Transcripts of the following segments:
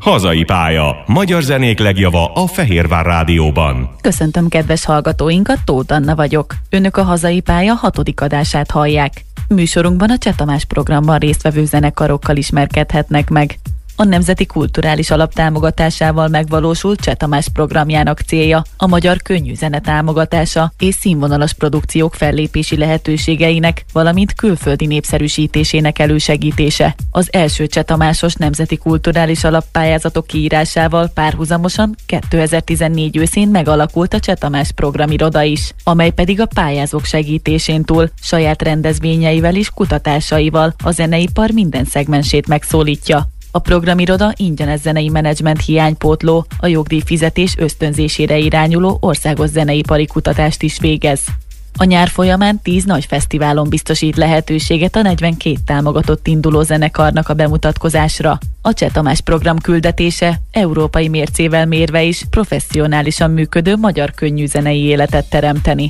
Hazai pálya. Magyar zenék legjava a Fehérvár Rádióban. Köszöntöm kedves hallgatóinkat, Tóth Anna vagyok. Önök a Hazai pálya 6. adását hallják. Műsorunkban a Cseh Tamás programban résztvevő zenekarokkal ismerkedhetnek meg. A Nemzeti Kulturális Alap támogatásával megvalósult Cseh Tamás programjának célja a magyar könnyű zene támogatása és színvonalas produkciók fellépési lehetőségeinek, valamint külföldi népszerűsítésének elősegítése. Az első Cseh Tamásos Nemzeti Kulturális Alap pályázatok kiírásával párhuzamosan 2014 őszén megalakult a Cseh Tamás programiroda is, amely pedig a pályázók segítésén túl saját rendezvényeivel és kutatásaival a zeneipar minden szegmensét megszólítja. A programiroda ingyenes zenei menedzsment hiánypótló, a jogdíjfizetés ösztönzésére irányuló országos zeneipari kutatást is végez. A nyár folyamán 10 nagy fesztiválon biztosít lehetőséget a 42 támogatott induló zenekarnak a bemutatkozásra. A Cseh Tamás program küldetése európai mércével mérve is professzionálisan működő magyar könnyű zenei életet teremteni.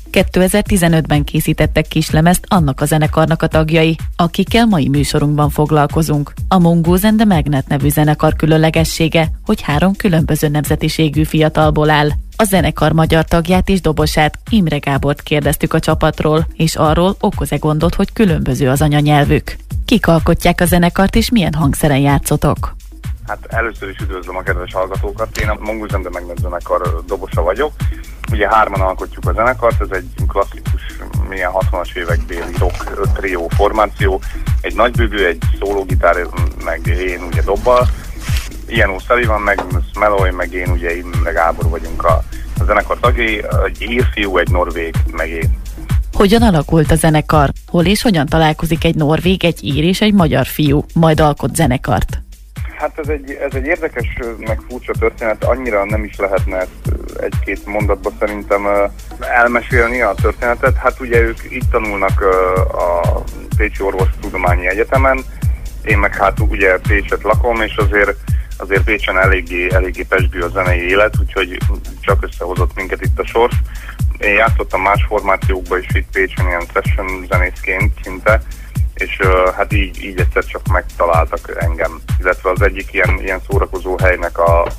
2015-ben készítettek kislemezt annak a zenekarnak a tagjai, akikkel mai műsorunkban foglalkozunk. A Mongoose and the Magnet nevű zenekar különlegessége, hogy 3 különböző nemzetiségű fiatalból áll. A zenekar magyar tagját és dobosát, Imre Gábort kérdeztük a csapatról, és arról okoz-e gondot, hogy különböző az anyanyelvük. Kik alkotják a zenekart és milyen hangszeren játszotok? Hát először is üdvözlöm a kedves hallgatókat, én a Mongoose and the Magnet zenekar dobosa vagyok. Ugye 3-an alkotjuk a zenekart, ez egy klasszikus, milyen 60-as évekbéli rock trió formáció. Egy nagybübű, egy szólógitár, meg én ugye dobbal. Ian O'Sullivan, meg Meloy, meg én ugye Imre Gábor vagyunk a zenekar tagjai, egy írfiú, egy norvég, meg én. Hogyan alakult a zenekar? Hol és hogyan találkozik egy norvég, egy ír és egy magyar fiú, majd alkot zenekart? Hát ez egy érdekes, meg furcsa történet, annyira nem is lehetne egy-két mondatba szerintem elmesélni a történetet. Hát ugye ők itt tanulnak a Pécsi Orvostudományi Egyetemen, én meg hát ugye Pécset lakom, és azért Pécsen eléggé pezsgő a zenei élet, úgyhogy csak összehozott minket itt a sors. Én játszottam más formációkba is itt Pécsen, ilyen session zenészként szinte, és hát így egyszer csak megtaláltak engem, illetve az egyik ilyen szórakozó helynek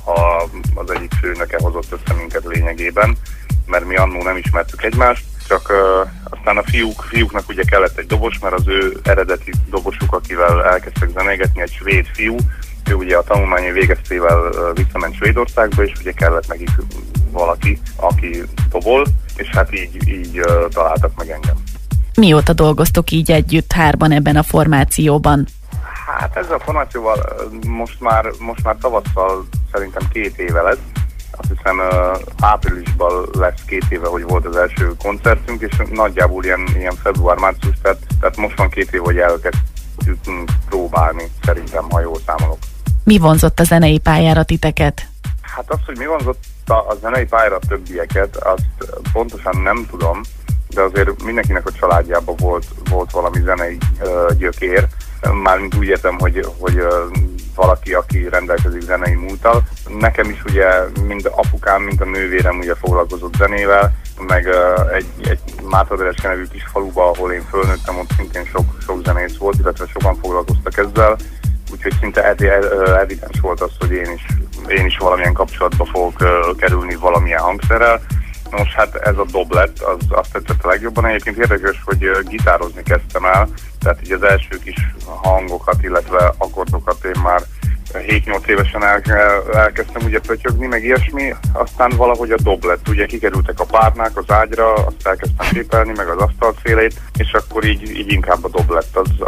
az egyik főnöke hozott össze minket lényegében, mert mi annó nem ismertük egymást, csak aztán a fiúknak ugye kellett egy dobos, mert az ő eredeti dobosuk, akivel elkezdtek zenégetni, egy svéd fiú, ő ugye a tanulmányi végeztével visszament Svédországba, és ugye kellett nekik valaki, aki dobol, és hát így találtak meg engem. Mióta dolgoztok így együtt 3-an ebben a formációban? Hát ezzel a formációval most már tavasszal szerintem 2 éve lesz. Azt hiszem áprilisban lesz 2 éve, hogy volt az első koncertünk, és nagyjából ilyen február-március, tehát most van 2 év, hogy elkezdtünk próbálni, szerintem, ha jól számolok. Mi vonzott a zenei pályára titeket? Hát az, hogy mi vonzott a zenei pályára többieket, azt pontosan nem tudom, de azért mindenkinek a családjában volt valami zenei gyökér. Mármint úgy értem, hogy valaki, aki rendelkezik zenei múlttal. Nekem is ugye mind apukám, mind a nővérem ugye foglalkozott zenével, meg egy Mátraderecske nevű kis faluba, ahol én fölnőttem, ott szintén sok zenész volt, illetve sokan foglalkoztak ezzel. Úgyhogy szinte evidens volt az, hogy én is valamilyen kapcsolatba fogok kerülni valamilyen hangszerrel. Most hát ez a doblet, azt tetszett a legjobban. Egyébként érdekes, hogy gitározni kezdtem el, tehát így az első kis hangokat, illetve akkordokat én már 7-8 évesen elkezdtem ugye pötyögni, meg ilyesmi, aztán valahogy a doblet, ugye kikerültek a párnák az ágyra, azt elkezdtem tépelni, meg az asztal szélét, és akkor így inkább a doblet,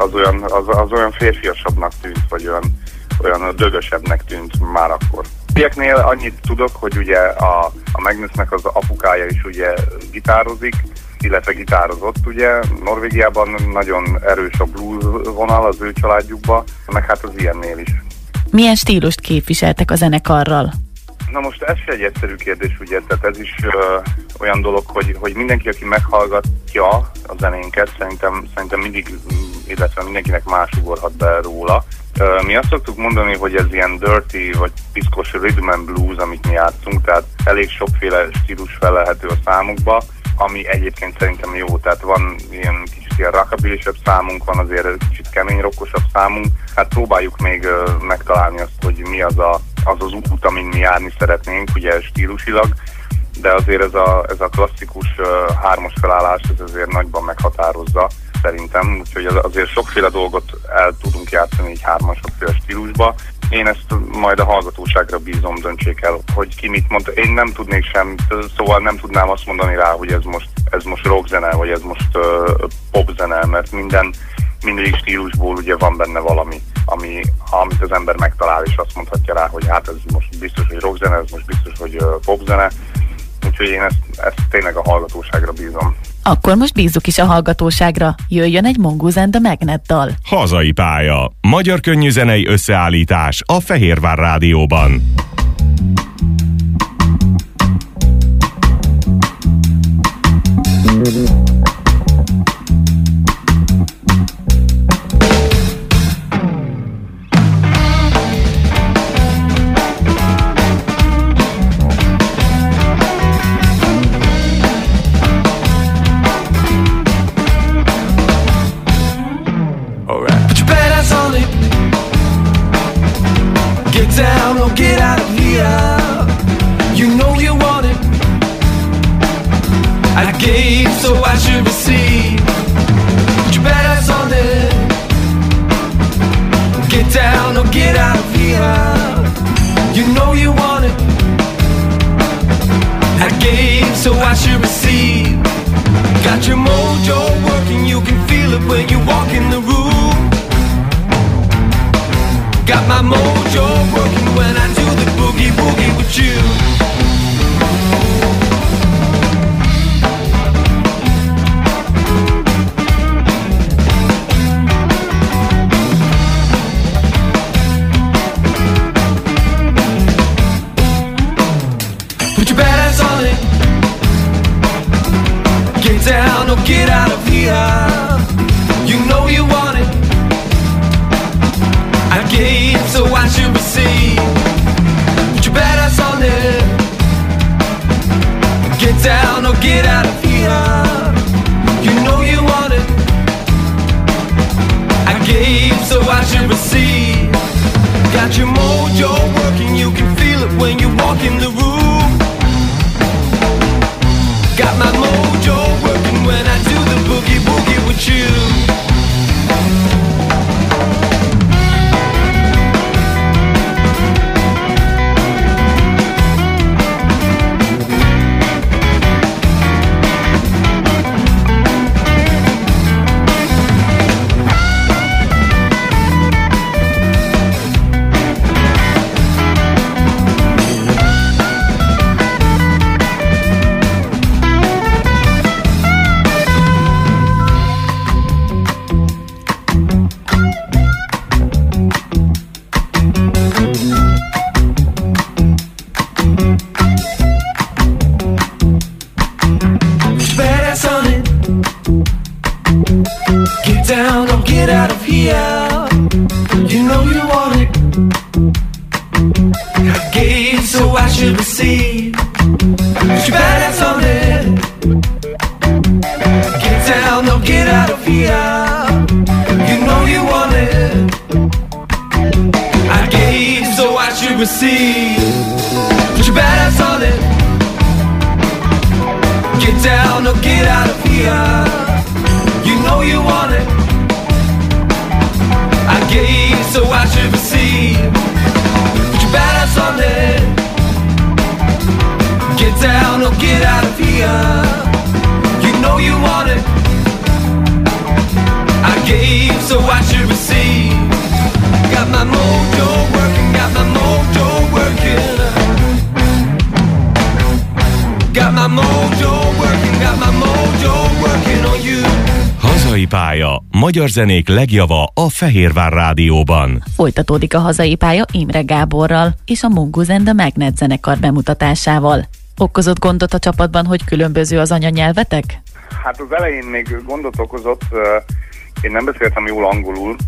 az olyan férfiasabbnak tűnt, vagy olyan dögösebbnek tűnt már akkor. Ilyeneknél annyit tudok, hogy ugye a Magnusnek az apukája is ugye gitározik, illetve gitározott ugye. Norvégiában nagyon erős a blues vonal az ő családjukban, meg hát az ilyennél is. Milyen stílust képviseltek a zenekarral? Na most ez se egy egyszerű kérdés, ugye, tehát ez is olyan dolog, hogy mindenki, aki meghallgatja a zenénket, szerintem mindig, illetve mindenkinek más ugorhat be róla. Mi azt szoktuk mondani, hogy ez ilyen dirty vagy piszkos rhythm and blues, amit mi játszunk, tehát elég sokféle stílus felelhető a számukba, ami egyébként szerintem jó, tehát van ilyen kicsit ilyen rockabilly-sebb számunk van, azért egy kicsit kemény rockosabb számunk. Hát próbáljuk még megtalálni azt, hogy mi az az út, amin mi járni szeretnénk, ugye stílusilag, de azért ez a klasszikus hármas felállás, ez azért nagyban meghatározza szerintem, úgyhogy azért sokféle dolgot el tudunk játszani így sokféle stílusba. Én ezt majd a hallgatóságra bízom, döntsék el, hogy ki mit mond. Én nem tudnék semmit, szóval nem tudnám azt mondani rá, hogy ez most rockzene, vagy ez most popzene, mert mindegyik stílusból ugye van benne valami, amit az ember megtalál, és azt mondhatja rá, hogy hát ez most biztos, hogy rockzene, ez most biztos, hogy popzene. Úgyhogy én ezt tényleg a hallgatóságra bízom. Akkor most bízzuk is a hallgatóságra. Jöjjön egy Mongoose and the Magnet dal. Hazai pálya. Magyar könnyűzenei összeállítás a Fehérvár Rádióban. Get out of here. You know you want it. I gave, so I should receive. Put your bad ass on it. Get down or get out of here. You know you want it. I gave, so I should receive. Got your mojo working, you can feel it when you walk in the room. Got my mojo working when I do the boogie woogie with you. Put your bad ass on it. Get down or get out of here. You know you want it. I gave, so I should receive. Put your bad ass on it. Get down or get out of here. You know you want it. I gave, so I should receive. Got your mojo working, you can feel it when you walk in the room. Got my mojo working when I do the boogie woogie with you. Pálya. Magyar zenék legjava a Fehérvár Rádióban. Folytatódik a hazai pálya Imre Gáborral és a Mongoose and the Magnet zenekar bemutatásával. Okozott gondot a csapatban, hogy különböző az anyanyelvetek? Hát az elején még gondot okozott. Én nem beszéltem jól angolul.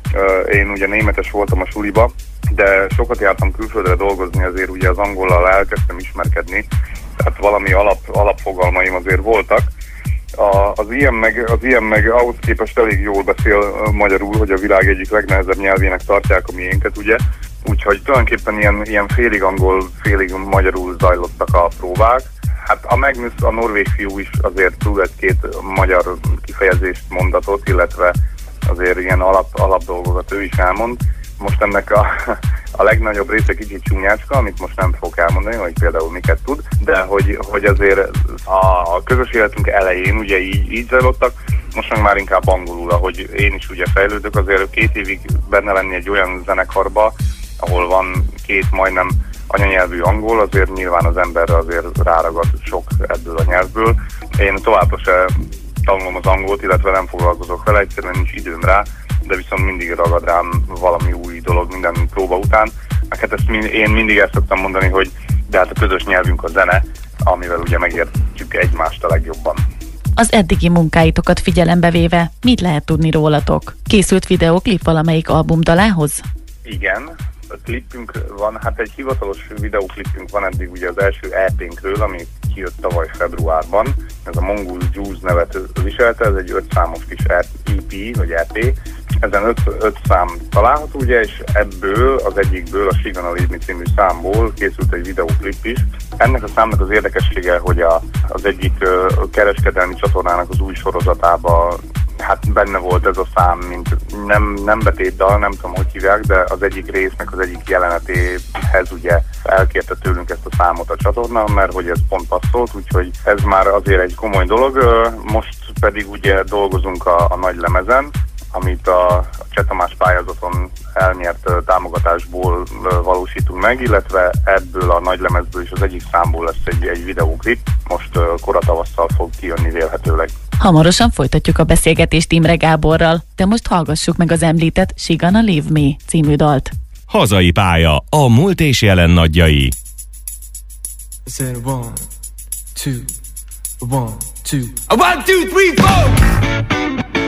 Én ugye németes voltam a suliba, de sokat jártam külföldre dolgozni, azért ugye az angollal elkezdtem ismerkedni. Tehát valami alapfogalmaim azért voltak. Az ilyen meg ahhoz képest elég jól beszél magyarul, hogy a világ egyik legnehezebb nyelvének tartják a miénket, ugye? Úgyhogy tulajdonképpen ilyen félig angol, félig magyarul zajlottak a próbák. Hát a Magnus, a norvég fiú is azért tud egy-két magyar kifejezést, mondatot, illetve azért ilyen alap dolgokat ő is elmond. Most ennek a legnagyobb része kicsit csúnyácska, amit most nem fogok elmondani, hogy például miket tud, de hogy azért a közös életünk elején ugye így zajlottak, most már inkább angolul, ahogy én is ugye fejlődök, azért 2 évig benne lenni egy olyan zenekarba, ahol van 2 majdnem anyanyelvű angol, azért nyilván az emberre azért ráragad sok ebből a nyelvből. Én továbbra se tanulom az angolt, illetve nem foglalkozok vele, egyszerűen nincs időm rá, de viszont mindig ragad rám valami új dolog minden próba után. Hát én mindig ezt szoktam mondani, hogy de hát a közös nyelvünk a zene, amivel ugye megértjük egymást a legjobban. Az eddigi munkáitokat figyelembe véve, mit lehet tudni rólatok? Készült videóklip valamelyik albumdalához? Igen, a klipünk van, hát egy hivatalos videóklipünk van eddig ugye az első EP-nkről, ami kijött tavaly februárban. Ez a Mongol Juice nevet viselte, ez egy 5 számos kis EP, vagy EP. Ezen 5 szám található ugye, és ebből az egyikből, a She Gonna Leave Me című számból készült egy videóklip is. Ennek a számnak az érdekessége, hogy az egyik kereskedelmi csatornának az új sorozatában hát benne volt ez a szám, mint nem betétdal, nem tudom, hogy hívják, de az egyik résznek az egyik jelenetéhez ugye elkérte tőlünk ezt a számot a csatorna, mert hogy ez pont passzolt, úgyhogy ez már azért egy komoly dolog. Most pedig ugye dolgozunk a nagy lemezen, amit a Cseh Tamás pályázaton elnyert támogatásból valósítunk meg, illetve ebből a nagy lemezből is az egyik számból lesz egy videóklip, most koratavasszal fog kijönni vélhetőleg. Hamarosan folytatjuk a beszélgetést Imre Gáborral, de most hallgassuk meg az említett She Gonna Leave Me című dalt. Hazai pálya, a múlt és jelen nagyjai. 1, 2, 1, 2, 1, 2, 3, 4!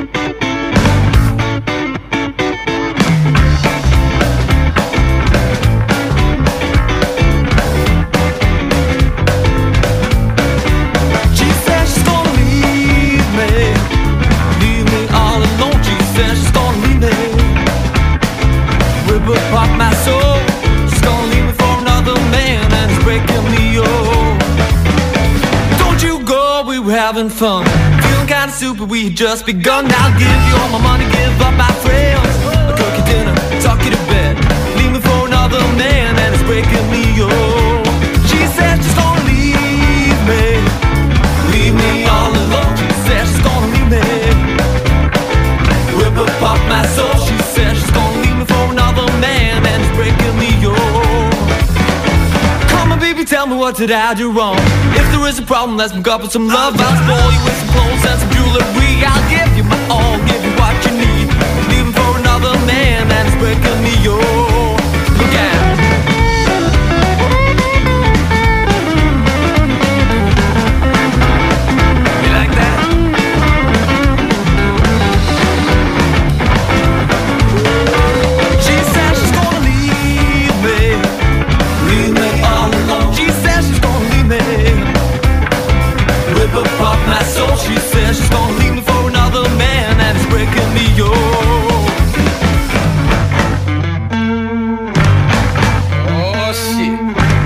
Pop my soul, she's gonna leave me for another man, and it's breaking me up. Don't you go, we were having fun, feeling kinda stupid, we had just begun. I'll give you all my money, give up my friends, I'll cook you dinner, tuck you to bed, leave me for another man, and it's breaking me up. She said she's gonna leave me all alone. She said she's gonna leave me, rip up my soul. She said she's gonna leave me for another man, and it's breaking me up. Come on baby, tell me what did I do wrong? If there is a problem, let's make up with some love. I'll spoil you with some clothes and some jewelry. I'll give you my all, give you what you need. Leaving for another man, and it's breaking me up. Look out. You like that? She says she's gonna leave me all alone. She says she's gonna leave me, rip apart my soul. She says she's gonna leave me for another man, and it's breaking me up. Oh shit.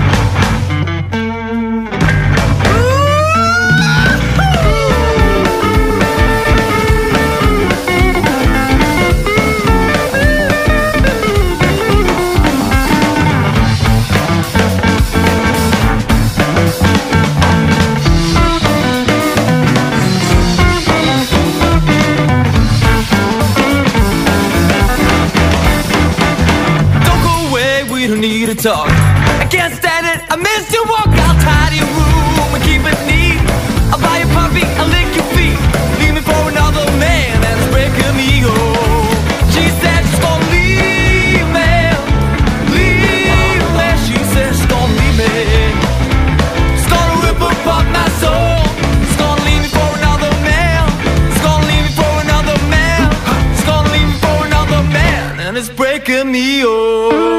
Need to talk. I can't stand it. I miss your walk. I'll tidy your room and keep it neat. I'll buy you a puppy. I'll lick your feet. Leave me for another man, and it's breaking me up. She said she's gonna leave me, leave me. She said she's gonna leave me. She's gonna rip apart my soul. She's gonna leave me for another man. She's gonna leave me for another man. She's gonna leave me for another man, and it's breaking me up.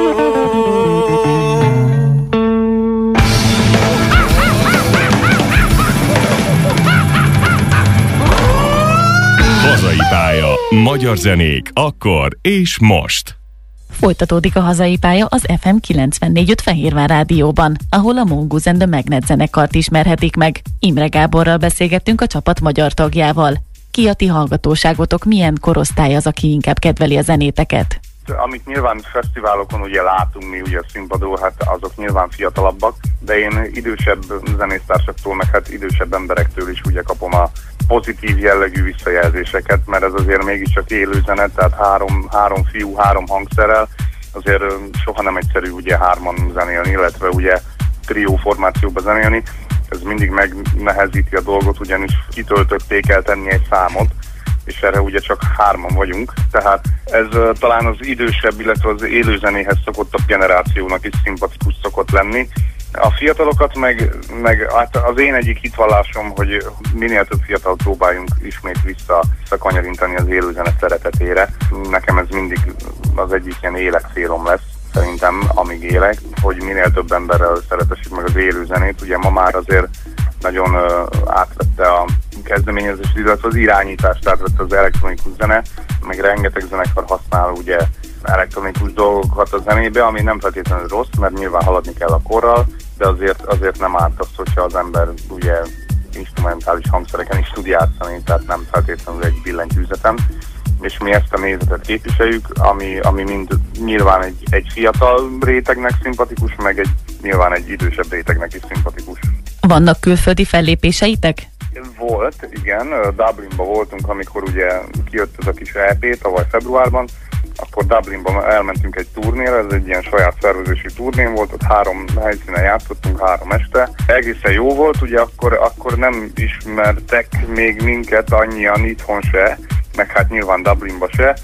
Magyar zenék akkor és most. Folytatódik a hazai pálya az FM 94.5 Fehérvár rádióban, ahol a Mongoose and the Magnet zenekart ismerhetik meg. Imre Gáborral beszélgettünk a csapat magyar tagjával. Ki a ti hallgatóságotok, milyen korosztály az, aki inkább kedveli a zenéteket? Amit nyilván fesztiválokon ugye látunk mi ugye a színpadon, hát azok nyilván fiatalabbak, de én idősebb zenésztársaktól, meg hát idősebb emberektől is ugye kapom a pozitív jellegű visszajelzéseket, mert ez azért mégiscsak élőzene, tehát három fiú, 3 hangszerrel, azért soha nem egyszerű ugye 3-an zenélni, illetve ugye trió formációba zenélni, ez mindig megnehezíti a dolgot, ugyanis kitöltötték kell tenni egy számot, és erre ugye csak 3-an vagyunk, tehát ez talán az idősebb, illetve az élőzenéhez szokottabb generációnak is szimpatikus szokott lenni. A fiatalokat meg hát az én egyik hitvallásom, hogy minél több fiatal próbáljunk ismét visszakanyarintani az élőzene szeretetére. Nekem ez mindig az egyik ilyen életcélom lesz, szerintem, amíg élek, hogy minél több emberrel szeretessük meg az élőzenét. Ugye ma már azért nagyon átvette a kezdeményezést, illetve az irányítást átvette az elektronikus zene, meg rengeteg zenekar használ ugye elektronikus dolgokat a zenébe, ami nem feltétlenül rossz, mert nyilván haladni kell a korral, de azért nem árt az, hogyha az ember ugye instrumentális hangszereken is tud játszani, tehát nem feltétlenül egy billentyűzeten, és mi ezt a nézetet képviseljük, ami mind nyilván egy fiatal rétegnek szimpatikus, meg nyilván egy idősebb rétegnek is szimpatikus. Vannak külföldi fellépéseitek? Volt, igen. Dublinban voltunk, amikor ugye kijött ez a kis EP tavaly februárban, akkor Dublinban elmentünk egy turnéra, ez egy ilyen saját szervezésű turnén volt, ott 3 helyszínen játszottunk 3 este. Egészen jó volt, ugye akkor nem ismertek még minket annyian itthon se, meg hát nyilván Dublinba se,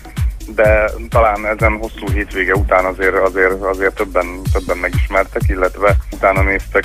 de talán ezen hosszú hétvége után azért többen megismertek, illetve utána néztek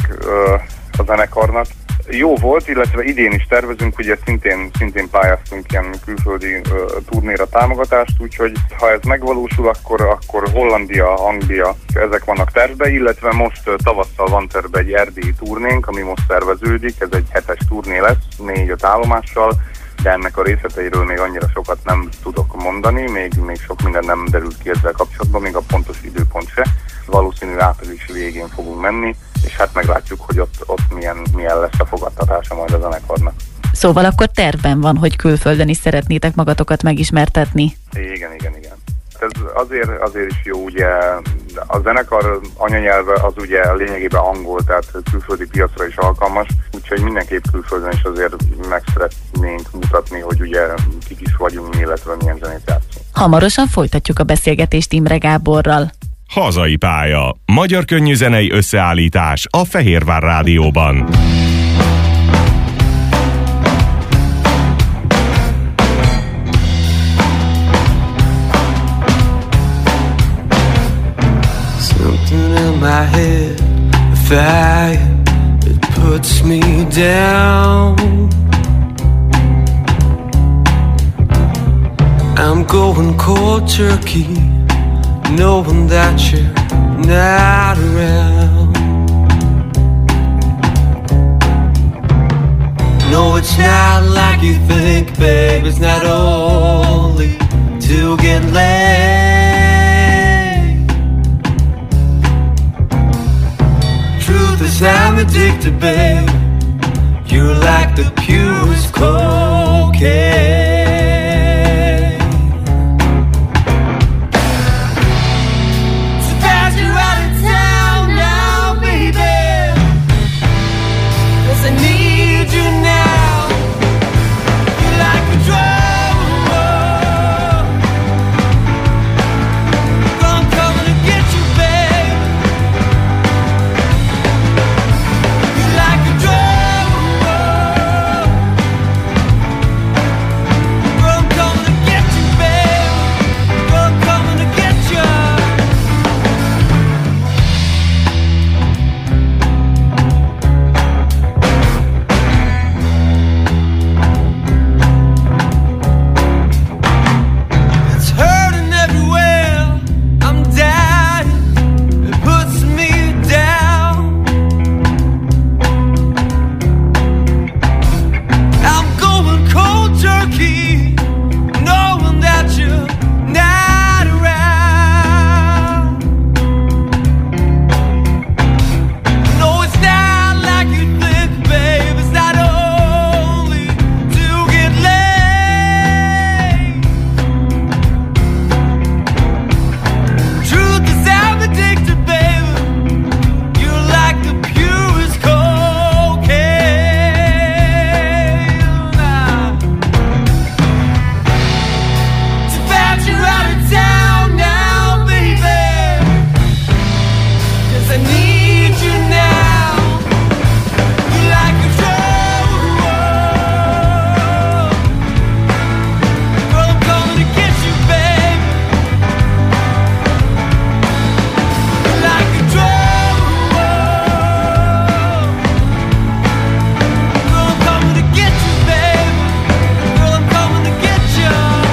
a zenekarnak. Jó volt, illetve idén is tervezünk, ugye szintén pályáztunk ilyen külföldi turnéra támogatást, úgyhogy ha ez megvalósul, akkor Hollandia, Anglia, ezek vannak tervbe, illetve most tavasszal van tervbe egy erdélyi turnénk, ami most szerveződik, ez egy 7-es turné lesz, 4-5 állomással, de ennek a részleteiről még annyira sokat nem tudok mondani, még sok minden nem derült ki ezzel kapcsolatban, még a pontos időpont se. Valószínű április végén fogunk menni, és hát meglátjuk, hogy ott milyen lesz a fogadtatása majd a zenekarnak. Szóval akkor tervben van, hogy külföldön is szeretnétek magatokat megismertetni? Igen. Ez azért is jó, ugye a zenekar anyanyelve az ugye lényegében angol, tehát külföldi piacra is alkalmas, úgyhogy mindenképp külföldön is azért meg szeretnénk mutatni, hogy ugye kik is vagyunk, illetve milyen zenét játszunk. Hamarosan folytatjuk a beszélgetést Imre Gáborral. Hazai pálya. Magyar könnyűzenei összeállítás a Fehérvár rádióban. Something in my head, a fire, it puts me down. I'm going cold turkey, knowing that you're not around. No, it's not like you think, babe. It's not only to get laid. Truth is I'm addicted, babe. You're like the purest cocaine. I need you now. You're like a drug. Girl, I'm coming to get you, babe. You're like a drug. Girl, I'm coming to get you, babe. Girl, I'm coming to get you.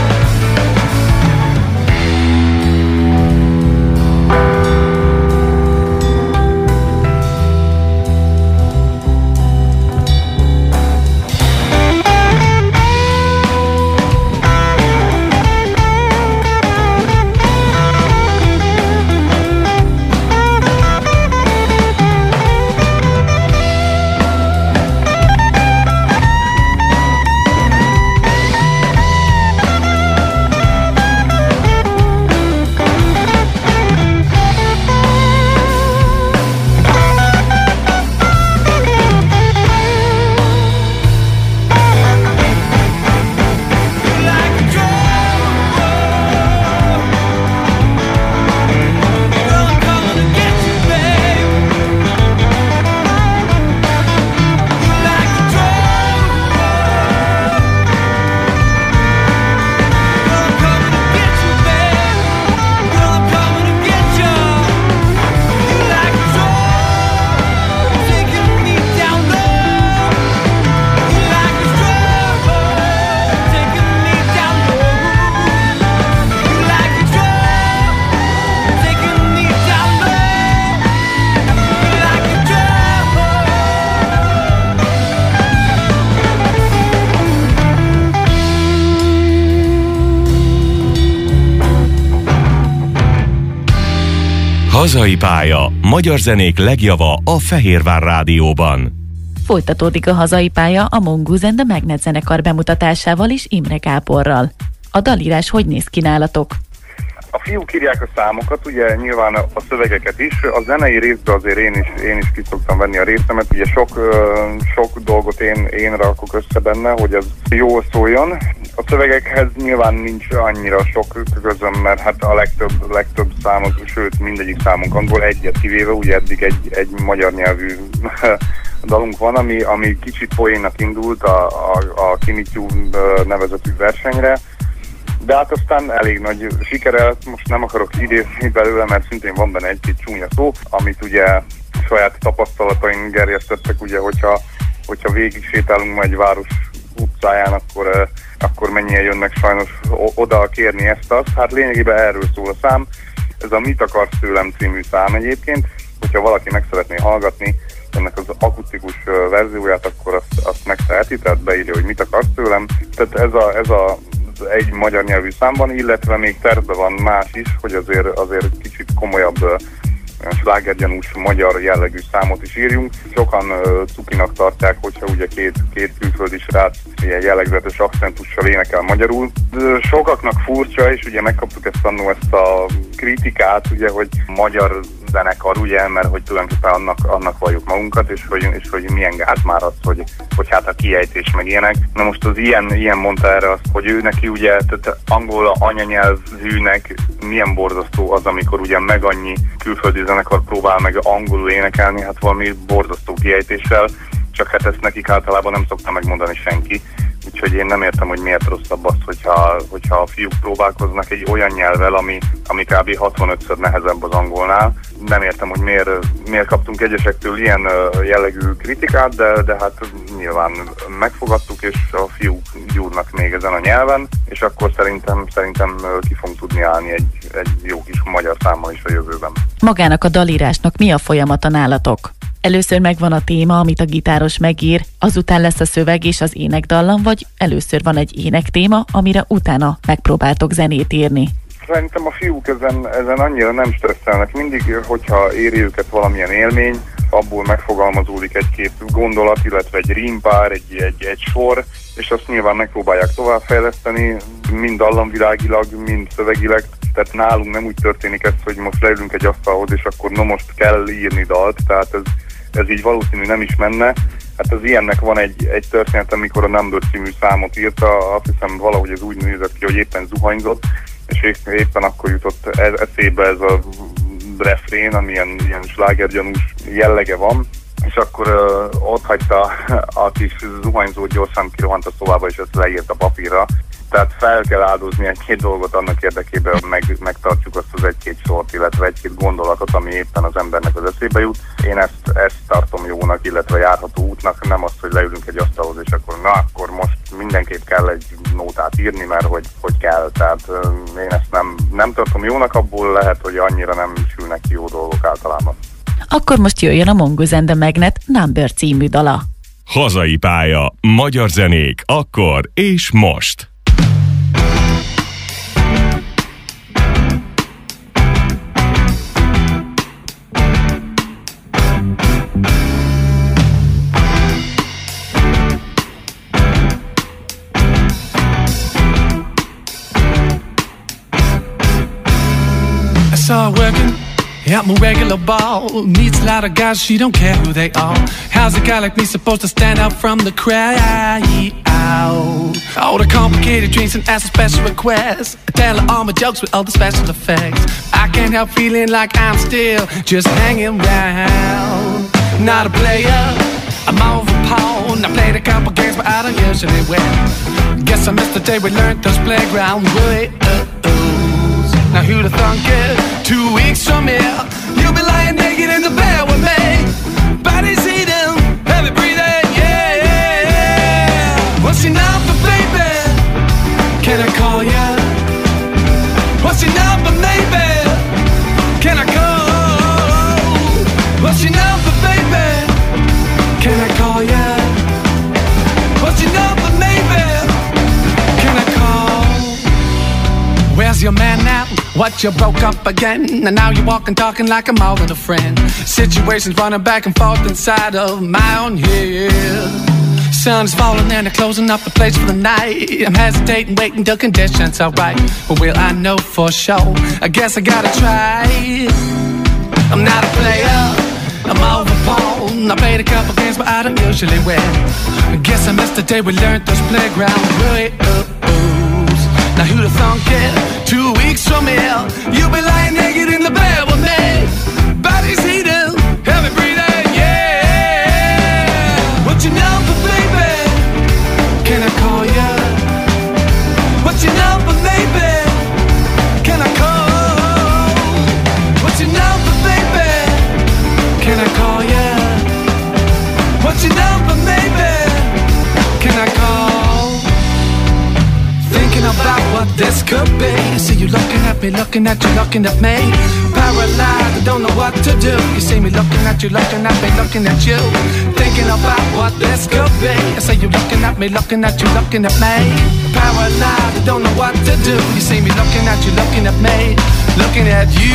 Hazai pálya. Magyar zenék legjava a Fehérvár Rádióban. Folytatódik a hazai pálya a Mongoose and the Magnet zenekar bemutatásával és Imre Gáborral. A dalírás hogy néz ki nálatok? A fiúk írják a számokat, ugye nyilván a szövegeket is. A zenei részben azért én is ki szoktam venni a részemet, ugye sok dolgot én rakok össze benne, hogy ez jól szóljon. A szövegekhez nyilván nincs annyira sok közöm, mert hát a legtöbb számot, sőt mindegyik számunk angol, egyet kivéve, ugye eddig egy magyar nyelvű dalunk van, ami kicsit poénnak indult a Kinityú nevezetű versenyre, de hát aztán elég nagy sikerrel, most nem akarok idézni belőle, mert szintén van benne egy-két csúnya szó, amit ugye saját tapasztalataink gerjesztettek, ugye hogyha végig sétálunk egy város utcáján, akkor mennyien jönnek sajnos oda kérni ezt-azt. Hát lényegében erről szól a szám. Ez a Mit akarsz tőlem című szám egyébként. Hogyha valaki meg szeretné hallgatni ennek az akusztikus verzióját, akkor azt megteheti, tehát beírja, hogy mit akarsz tőlem. Tehát ez egy magyar nyelvű számban, illetve még tervben van más is, hogy azért kicsit komolyabb slágergyanús magyar jellegű számot is írjunk. Sokan cukinak tartják, hogyha ugye két külföldi srác ilyen jellegzetes akcentussal énekel magyarul. Sokaknak furcsa, és ugye megkaptuk ezt a kritikát, ugye, hogy magyar zenekar, ugye, mert hogy tulajdonképpen annak valljuk magunkat, és hogy milyen gáz már az, hogy hát a kiejtés meg ilyenek. Na most az ilyen mondta erre azt, hogy ő neki ugye, tehát angol anyanyelvűnek milyen borzasztó az, amikor ugye meg annyi külföldi zenekar próbál meg angolul énekelni, hát valami borzasztó kiejtéssel, csak hát ezt nekik általában nem szokta megmondani senki. Úgyhogy én nem értem, hogy miért rosszabb az, hogyha a fiúk próbálkoznak egy olyan nyelvvel, ami kb. 65-ször nehezebb az angolnál. Nem értem, hogy miért kaptunk egyesektől ilyen jellegű kritikát, de hát nyilván megfogadtuk, és a fiúk gyúrnak még ezen a nyelven, és akkor szerintem ki fogunk tudni állni egy jó kis magyar számmal is a jövőben. Magának a dalírásnak mi a folyamata nálatok? Először megvan a téma, amit a gitáros megír, azután lesz a szöveg és az énekdallam, vagy először van egy énektéma, amire utána megpróbáltok zenét írni? Szerintem a fiúk ezen annyira nem stresszelnek. Mindig, hogyha éri őket valamilyen élmény, abból megfogalmazódik egy-két gondolat, illetve egy rímpár, egy sor, és azt nyilván megpróbálják továbbfejleszteni, mind dallamvilágilag, mind szövegileg. Tehát nálunk nem úgy történik ez, hogy most leülünk egy asztalhoz, és akkor most kell írni dalt, tehát ez így valószínű nem is menne. Hát az ilyennek van egy történet, amikor a Number című számot írta, azt hiszem valahogy ez úgy nézett ki, hogy éppen zuhanyzott, és éppen akkor jutott eszébe ez a refrén, ami ilyen slágergyanús jellege van, és akkor ott hagyta a kis zuhanyzót, gyorsan kirohant a szobába, és ezt leírt a papírra. Tehát fel kell áldozni egy-két dolgot annak érdekében, hogy megtartjuk azt az egy-két sort, illetve egy-két gondolatot, ami éppen az embernek az eszébe jut. Én ezt tartom jónak, illetve járható útnak, nem azt, hogy leülünk egy asztalhoz, és akkor most mindenképp kell egy nótát írni, mert hogy kell. Tehát én ezt nem tartom jónak, abból lehet, hogy annyira nem sülnek ki jó dolgok általában. Akkor most jöjjön a Mongoose and the Magnet Number című dala. Hazai pálya, magyar zenék, akkor és most. I saw her working at my regular ball. Meets a lot of guys, she don't care who they are. How's a guy like me supposed to stand out from the crowd? All the complicated drinks and ask a special requests. I tell her all my jokes with all the special effects. I can't help feeling like I'm still just hanging around. Not a player, I'm overpawned. I played a couple games but I don't usually win. Guess I missed the day we learned those playground rules. Now who'd have thunk it? 2 weeks from here, you'll be lying naked in the bed with me. Body's eating, heavy breathing, yeah, yeah, yeah. What's your number, baby? Can I call ya? What's your number, maybe? Can I call? What's your number, baby? Can I call ya? What's your number, maybe? Can I call? Where's your man now? What, you broke up again? And now you're walking, talking like I'm more than a friend. Situations running back and forth inside of my own head. Sun's falling and they're closing up the place for the night. I'm hesitating, waiting till conditions are right. But will I know for sure? I guess I gotta try. I'm not a player, I'm overpawned. I played a couple games but I don't usually win. I guess I missed the day we learned those playground rules. Now who'd have thunk it? 2 weeks from here, you'll be lying naked in the bed with me. Body's heating, heavy breathing, yeah. What's your number, baby? Can I call ya? What's your number, baby? Can I call? What's your number, baby? Can I call ya? What's your number, baby? Can I call? Thinking about what this could be. See you looking at me, looking at you, looking at me. Paralyzed, I don't know what to do. You see me looking at you, looking at me, looking at you. Thinking about what this could be. I say you looking at me, looking at you, looking at me. Paralyzed, I don't know what to do. You see me looking at you, looking at me, looking at you.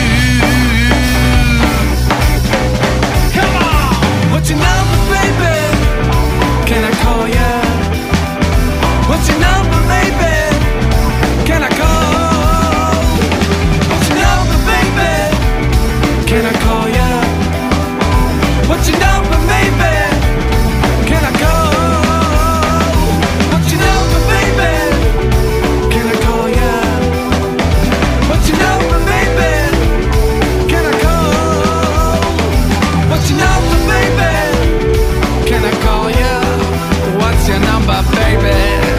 Come on! What's your number, baby? Can I call ya? What's your number, baby? Can I call? What's your number, baby? Can I call ya? What's your number, baby? Can I call? What's your number, baby? Can I call ya? What's your number, baby? Can I call? What's your number, baby? Can I call ya? What's your number, baby?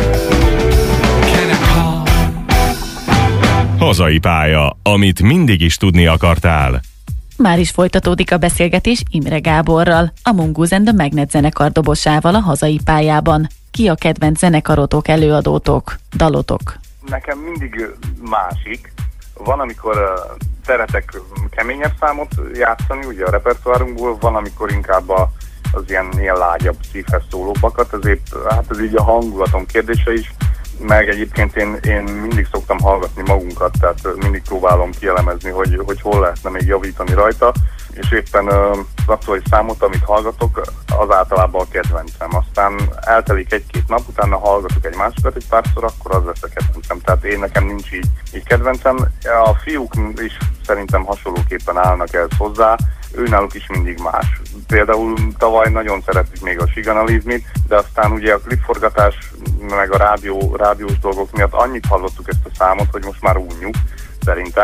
Hazai pálya, amit mindig is tudni akartál. Már is folytatódik a beszélgetés Imre Gáborral, a Mongoose and the Magnet zenekar dobosával a hazai pályában. Ki a kedvenc zenekarotok, előadótok, dalotok? Nekem mindig másik. Van, amikor szeretek keményebb számot játszani, ugye a repertoárunkból, van, amikor inkább az ilyen lágyabb szívhez szólóbbakat, ezért hát ez így a hangulatom kérdése is. Meg egyébként én mindig szoktam hallgatni magunkat, tehát mindig próbálom kielemezni, hogy hol lehetne még javítani rajta, és éppen az aktuális számot, amit hallgatok, az általában a kedvencem. Aztán eltelik egy-két nap, utána hallgatok egy másikat egy párszor, akkor az lesz a kedvencem. Tehát én nekem nincs így kedvencem. A fiúk is szerintem hasonlóképpen állnak ehhez hozzá, őnáluk is mindig más. Például tavaly nagyon szerettük még a Siganalizmit, de aztán ugye a klipforgatás meg a rádiós dolgok miatt annyit hallottuk ezt a számot, hogy most már unjuk, szerintem.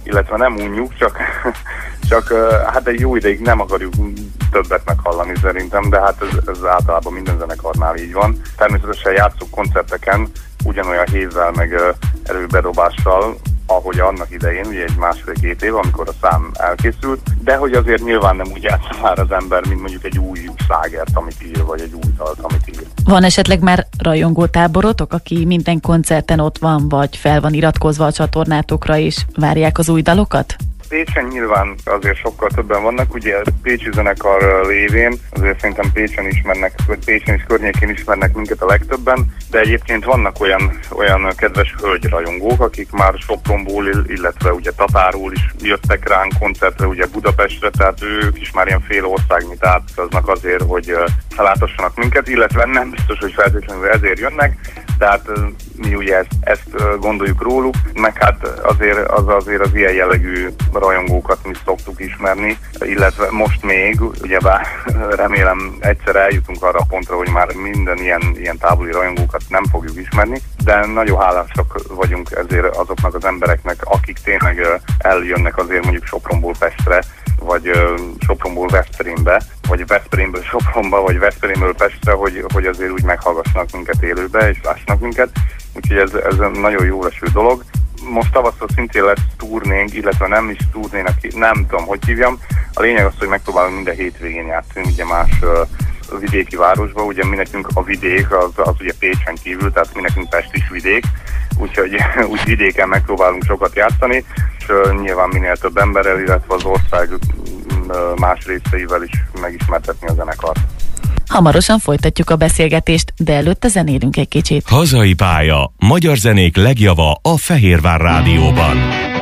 illetve nem unjuk, csak hát egy jó ideig nem akarjuk többet meghallani szerintem, de hát ez általában minden zenekarnál így van. Természetesen játszunk koncerteken, ugyanolyan hézzel meg erőbedobással, ahogy annak idején, ugye egy 1,5-2 év, amikor a szám elkészült, de hogy azért nyilván nem úgy játsza már az ember, mint mondjuk egy új slágert, amit ír, vagy egy új dalt, amit ír. Van esetleg már rajongó táborotok, aki minden koncerten ott van, vagy fel van iratkozva a csatornátokra, és várják az új dalokat? Pécsen nyilván azért sokkal többen vannak, ugye pécsi zenekar lévén, azért szerintem Pécsen ismernek, vagy Pécsen és környékén ismernek minket a legtöbben, de egyébként vannak olyan kedves hölgyrajongók, akik már Sopronból, illetve ugye Tatáról is jöttek ránk koncertre, ugye Budapestre, tehát ők is már ilyen fél országnyit átutaznak azért, hogy felátassanak minket, illetve nem biztos, hogy feltétlenül ezért jönnek, tehát mi ugye ezt gondoljuk róluk, meg hát azért az ilyen jellegű rajongókat mi szoktuk ismerni, illetve most még, ugyebár remélem egyszer eljutunk arra a pontra, hogy már minden ilyen távoli rajongókat nem fogjuk ismerni, de nagyon hálásak vagyunk ezért azoknak az embereknek, akik tényleg eljönnek azért mondjuk Sopronból Pestre, vagy Sopronból Veszprémbe, vagy Veszprémből Sopronba, vagy Veszprémből Pestre, hogy azért úgy meghallgassanak minket élőbe, és lássanak minket. Úgyhogy ez nagyon jó eső dolog. Most tavasszal szintén lesz turnénk, illetve nem is turnénak, nem tudom, hogy hívjam. A lényeg az, hogy megpróbálunk minden hétvégén játszani, ugye más vidéki városba, ugye mi nekünk a vidék, az ugye Pécsen kívül, tehát mi nekünk Pest is vidék, úgyhogy úgy vidéken megpróbálunk sokat játszani, és nyilván minél több emberrel, illetve az ország más részeivel is megismertetni a zenekart. Hamarosan folytatjuk a beszélgetést, de előtte zenélünk egy kicsit. Hazai pálya, magyar zenék legjava a Fehérvár Rádióban.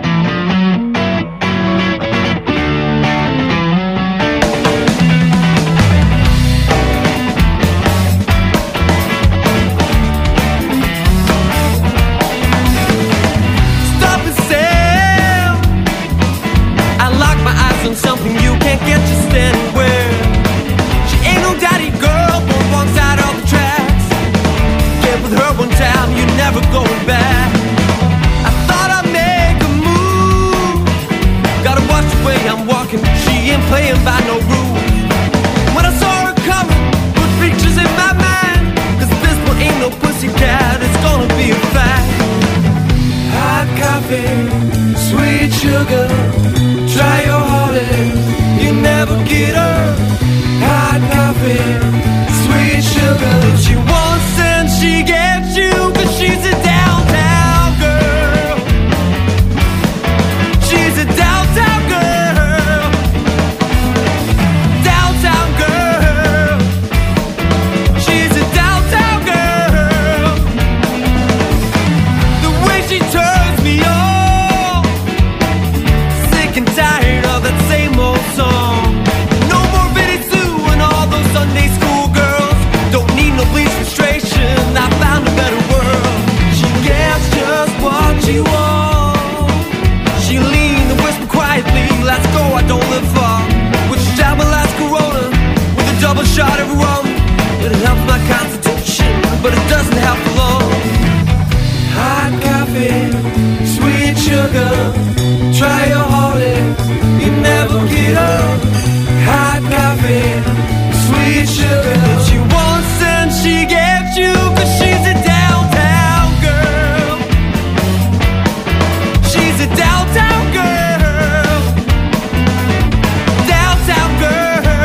Playing by no rules. When I saw her coming, put pictures in my mind, 'cause this one ain't no pussycat, it's gonna be a fact. Hot coffee, sweet sugar, try your hardest, you never get her. Hot coffee, sweet sugar, if she wants and she gets you, 'cause she's a downtown girl. She's a downtown girl. Shot of rum, it helps my constitution, but it doesn't help the long. Hot coffee, sweet sugar, try your hardest, you never get up. Hot coffee, sweet sugar, she wants and she gets you, 'cause she's a downtown girl. She's a downtown girl. Downtown girl.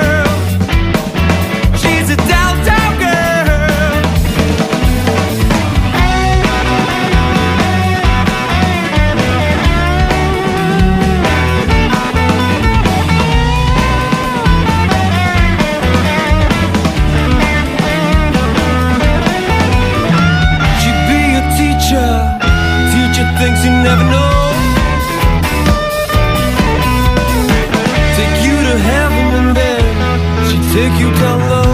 Things you never know. Take you to heaven and then she take you down low.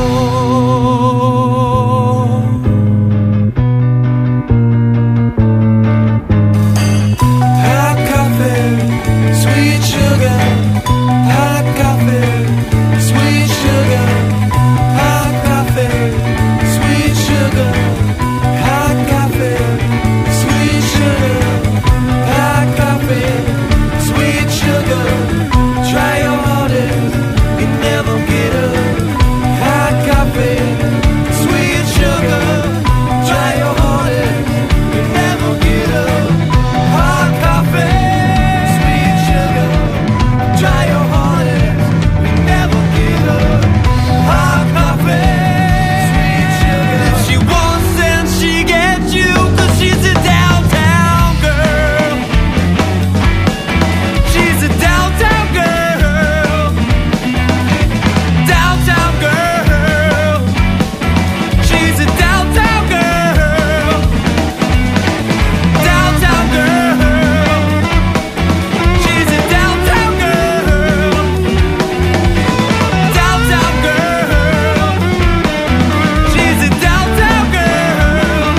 Hot coffee, sweet sugar. Hot coffee, sweet sugar. Hot coffee, sweet sugar. Hot coffee, sweet sugar. Hot coffee, sweet never get up. Hot coffee, sweet sugar, try your hardest, you never get up. Hot coffee, sweet sugar, try your hardest, you never get up. Hot coffee, sweet sugar. If she wants, then she gets you, 'cause she's a downtown girl. She's a downtown girl. Downtown girl. She's a downtown girl. Downtown girl. She's a downtown girl. Downtown girl. She's a downtown girl.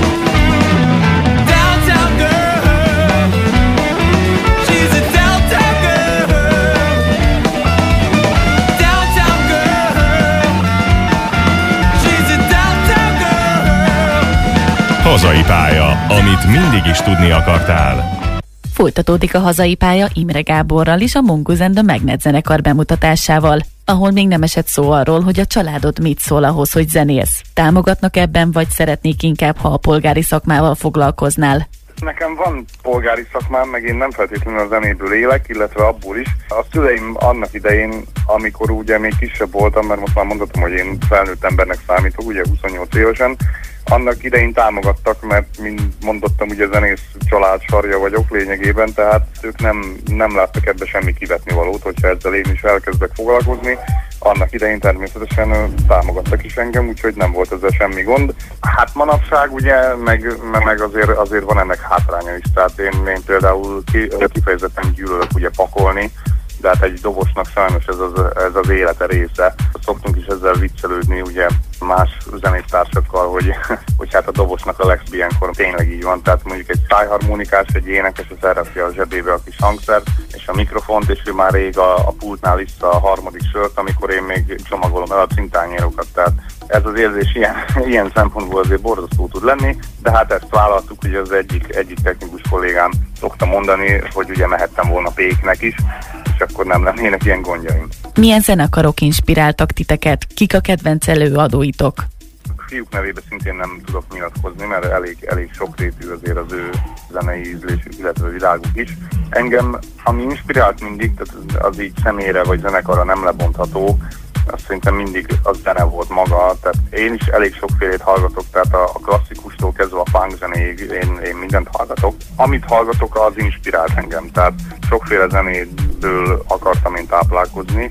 Downtown girl. She's a downtown girl. Downtown girl. She's a downtown girl. Hazai pálya, amit mindig is tudni akartál. Folytatódik a hazai pálya Imre Gáborral is a Mongoose and the Magnet zenekar bemutatásával, ahol még nem esett szó arról, hogy a családod mit szól ahhoz, hogy zenélsz. Támogatnak ebben, vagy szeretnék inkább, ha a polgári szakmával foglalkoznál? Nekem van polgári szakmám, meg én nem feltétlenül a zenéből élek, illetve abból is. A szüleim annak idején, amikor ugye még kisebb voltam, mert most már mondhatom, hogy én felnőtt embernek számítok, ugye 28 évesen, annak idején támogattak, mert mint mondottam, ugye zenész család sarja vagyok lényegében, tehát ők nem láttak ebbe semmi kivetnivalót, hogyha ezzel én is elkezdek foglalkozni. Annak idején természetesen támogattak is engem, úgyhogy nem volt ezzel semmi gond. Hát manapság ugye, meg azért van ennek hátránya is, tehát én például kifejezetten gyűlölök ugye pakolni, de hát egy dobosnak sajnos ez az élete része. Szoktunk is ezzel viccelődni ugye más zenésztársakkal, hogy hát a dobosnak a Lex ilyenkor tényleg így van, tehát mondjuk egy szájharmonikás, egy énekes, az elrakja a zsebébe a kis hangszert és a mikrofont, és ő már rég a pultnál iszta a harmadik sört, amikor én még csomagolom el a cintányérokat, tehát ez az érzés ilyen szempontból azért borzasztó tud lenni, de hát ezt vállaltuk, hogy az egyik technikus kollégám szokta mondani, hogy ugye mehettem volna péknek is, és akkor nem lennének ilyen gondjaim. Milyen zenekarok inspiráltak titeket? Kik a kedvenc előadóitok? A fiúk nevébe szintén nem tudok nyilatkozni, mert elég sokrétű azért az ő zenei ízlésük, illetve világuk is. Engem, ami inspirált mindig, tehát az így személyre vagy zenekarra nem lebontható, azt szerintem mindig a zene volt maga, tehát én is elég sokfélét hallgatok, tehát a klasszikustól kezdve a punk zenéig én mindent hallgatok. Amit hallgatok, az inspirált engem, tehát sokféle zenéből akartam én táplálkozni,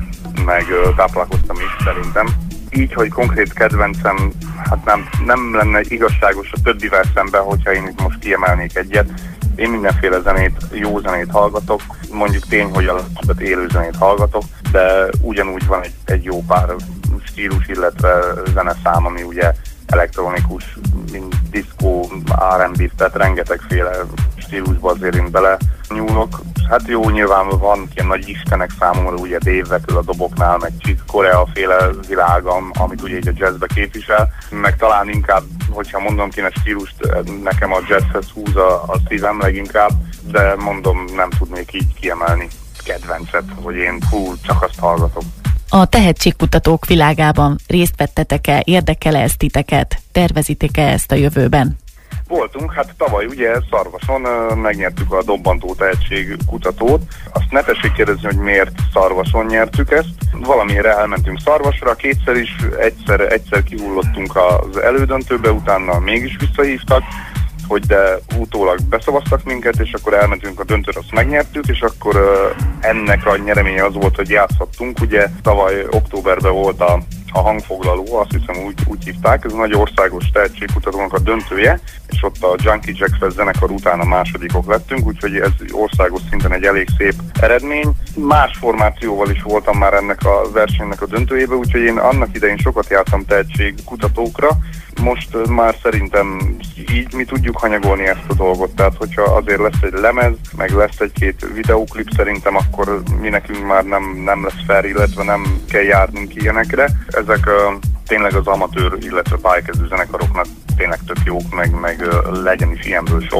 meg táplálkoztam is szerintem. Így, hogy konkrét kedvencem, hát nem lenne igazságos a többivel szemben, hogyha én itt most kiemelnék egyet. Én mindenféle jó zenét hallgatok, mondjuk tény, hogy a élő zenét hallgatok, de ugyanúgy van egy jó pár stílus, illetve zeneszám, ami ugye elektronikus, mint diszkó, R&B, tehát rengetegféle stílusba azért én bele nyúlok. Hát jó, nyilván van ilyen nagy istenek számomra, ugye Dave Weckl a doboknál, meg Chick Corea féle világam, amit ugye így a jazzbe képvisel, meg talán inkább, hogyha mondom kéne stílust, nekem a jazzhez húz a szívem leginkább, de mondom, nem tudnék így kiemelni kedvencet, hogy én csak azt hallgatom. A tehetségkutatók világában részt vettetek-e, érdekel-e ezt titeket? Tervezitek-e ezt a jövőben? Voltunk, hát tavaly ugye Szarvason megnyertük a Dobbantó tehetségkutatót. Azt ne tessék kérdezni, hogy miért Szarvason nyertük ezt. Valamire elmentünk Szarvasra, kétszer is, egyszer kihullottunk az elődöntőbe, utána mégis visszahívtak, hogy de utólag beszavaztak minket, és akkor elmentünk a döntőre, azt megnyertük, és akkor ennek a nyereménye az volt, hogy játszhattunk. Ugye tavaly októberben volt a hangfoglaló, azt hiszem úgy hívták, ez a nagy országos tehetségkutatónak a döntője, és ott a Junkie Jack Fest zenekar után a másodikok lettünk, úgyhogy ez országos szinten egy elég szép eredmény. Más formációval is voltam már ennek a versenynek a döntőjében, úgyhogy én annak idején sokat jártam tehetségkutatókra, most már szerintem így mi tudjuk hanyagolni ezt a dolgot, tehát hogyha azért lesz egy lemez, meg lesz egy-két videóklip, szerintem akkor mi nekünk már nem lesz fair, illetve nem kell járnunk ilyenekre. Ezek tényleg az amatőr, illetve pályakezdő zenekaroknak tényleg tök jók, meg legyen is ilyenből sok,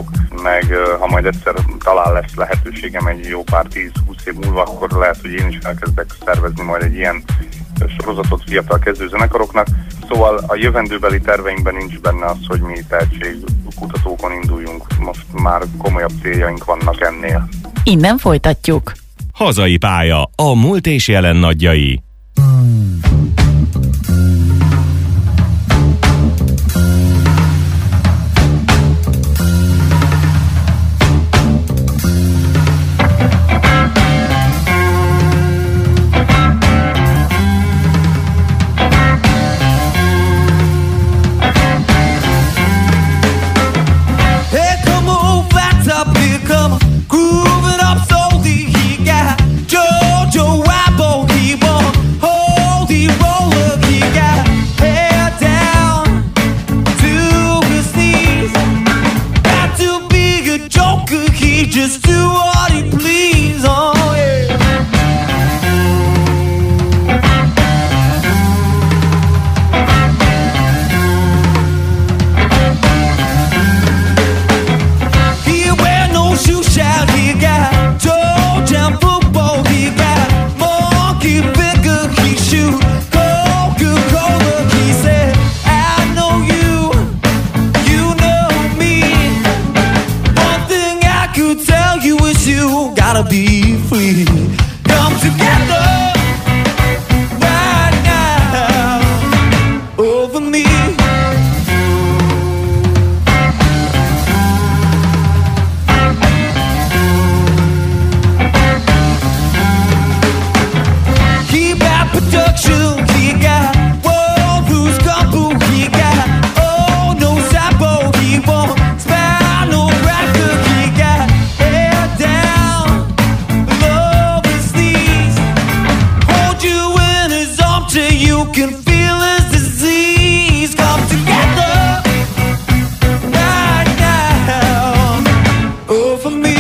meg ha majd egyszer talán lesz lehetőségem egy jó pár 10-20 év múlva, akkor lehet, hogy én is elkezdek szervezni majd egy ilyen sorozatot fiatal kezdőzenekaroknak. Szóval a jövendőbeli terveinkben nincs benne az, hogy mi tehetségkutatókon induljunk. Most már komolyabb céljaink vannak ennél. Innen folytatjuk. Hazai pálya, a múlt és jelen nagyjai. Just do what he please, oh yeah. He wear no shoe shine, he got toe jam football, he got monkey finger, he shoot Coca-Cola, he said, I know you, you know me. One thing I could tell you is you gotta be free. Come together right now over me. He got production, he got world who's gumbo, he got oh no sapo, he won't spare no cracker, he got hair down, love his knees, hold you in his arms till you can feel his disease. Come together right now over me.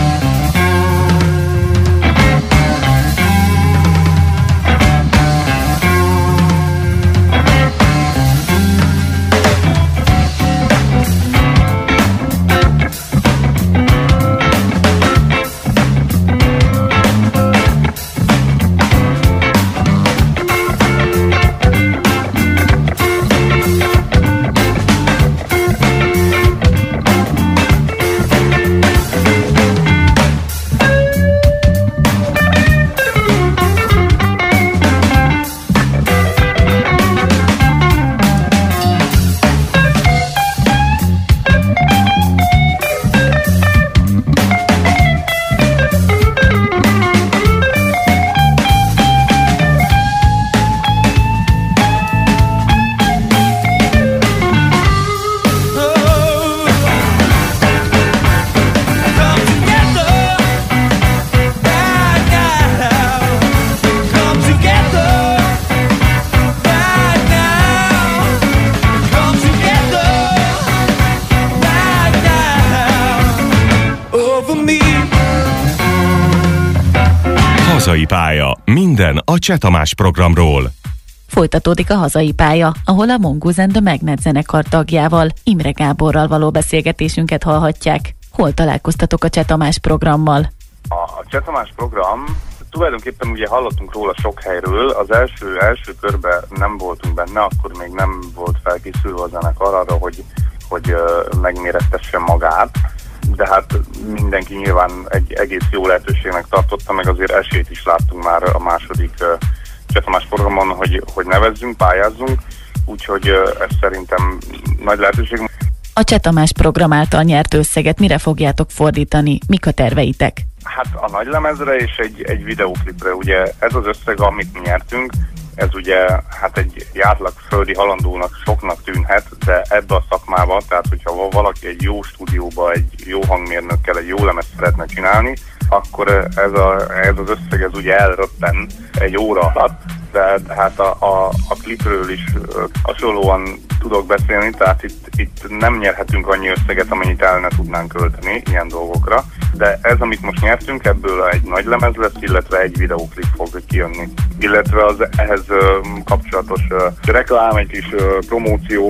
Hazai pálya. Minden a Cseh Tamás programról. Folytatódik a hazai pálya, ahol a Mongoose and the Magnet zenekar tagjával, Imre Gáborral való beszélgetésünket hallhatják. Hol találkoztatok a Cseh Tamás programmal? A Cseh Tamás program, tulajdonképpen ugye hallottunk róla sok helyről, az első körben nem voltunk benne, akkor még nem volt felkészülve a zenekar arra, hogy megmérettesse magát, de hát mindenki nyilván egy egész jó lehetőségnek tartotta, meg azért esélyt is láttunk már a második Cseh Tamás programon, hogy nevezzünk, pályázzunk, úgyhogy ez szerintem nagy lehetőség. A Cseh Tamás program által nyert összeget mire fogjátok fordítani? Mik a terveitek? Hát a nagylemezre és egy videóklipre, ugye ez az összeg, amit mi nyertünk, ez ugye hát egy átlag földi halandónak soknak tűnhet, de ebbe a szakmába, tehát hogyha valaki egy jó stúdióba, egy jó hangmérnökkel egy jó lemezt szeretne csinálni, akkor ez az összeg ez ugye elröppen egy óra alatt, de hát a klipről is hasonlóan tudok beszélni, tehát itt nem nyerhetünk annyi összeget, amennyit el ne tudnánk költeni ilyen dolgokra, de ez, amit most nyertünk, ebből egy nagy lemez lesz, illetve egy videóklip fog kijönni, illetve az ehhez kapcsolatos reklám, egy kis promóció,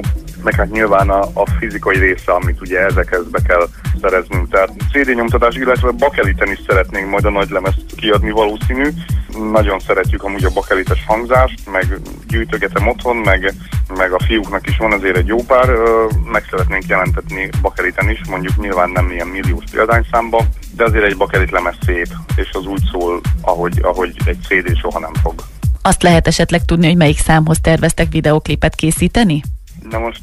meg hát nyilván a fizikai része, amit ugye ezekhez be kell szereznünk. Tehát CD nyomtatás, illetve bakeliten is szeretnénk majd a nagylemezt kiadni valószínű. Nagyon szeretjük amúgy a bakelites hangzást, meg gyűjtögetem otthon, meg a fiúknak is van azért egy jó pár, meg szeretnénk jelentetni bakeliten is, mondjuk nyilván nem ilyen milliós példányszámba, de azért egy bakelit lemez szép, és az úgy szól, ahogy egy CD soha nem fog. Azt lehet esetleg tudni, hogy melyik számhoz terveztek videóklipet készíteni? Na most